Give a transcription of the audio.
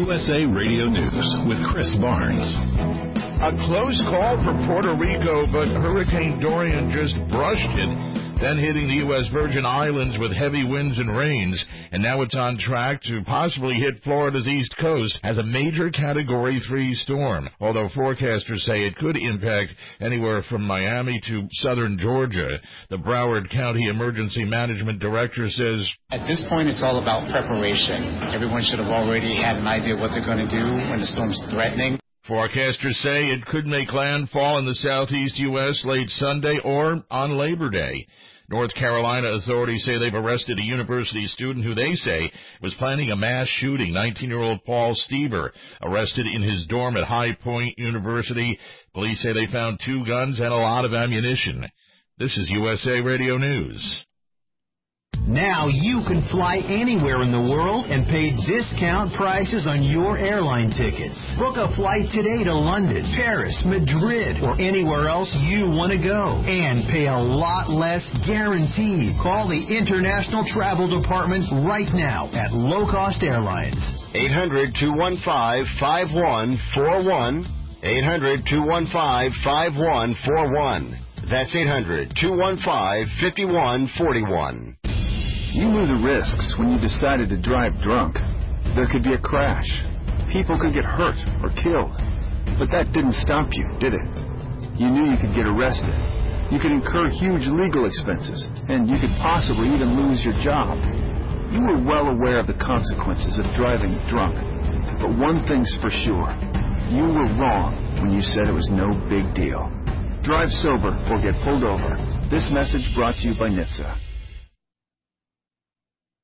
USA Radio News with Chris Barnes. A close call for Puerto Rico, but Hurricane Dorian just brushed it, then hitting the U.S. Virgin Islands with heavy winds and rains, and now it's on track to possibly hit Florida's east coast as a major Category 3 storm, although forecasters say it could impact anywhere from Miami to southern Georgia. The Broward County Emergency Management Director says, at this point, it's all about preparation. Everyone should have already had an idea what they're going to do when the storm's threatening. Forecasters say it could make landfall in the southeast U.S. late Sunday or on Labor Day. North Carolina authorities say they've arrested a university student who they say was planning a mass shooting. 19-year-old Paul Stever arrested in his dorm at High Point University. Police say they found 2 guns and a lot of ammunition. This is USA Radio News. Now you can fly anywhere in the world and pay discount prices on your airline tickets. Book a flight today to London, Paris, Madrid, or anywhere else you want to go. And pay a lot less guaranteed. Call the International Travel Department right now at Low Cost Airlines. 800-215-5141. 800-215-5141. That's 800-215-5141. You knew the risks when you decided to drive drunk. There could be a crash. People could get hurt or killed. But that didn't stop you, did it? You knew you could get arrested. You could incur huge legal expenses, and you could possibly even lose your job. You were well aware of the consequences of driving drunk. But one thing's for sure. You were wrong when you said it was no big deal. Drive sober or get pulled over. This message brought to you by NHTSA.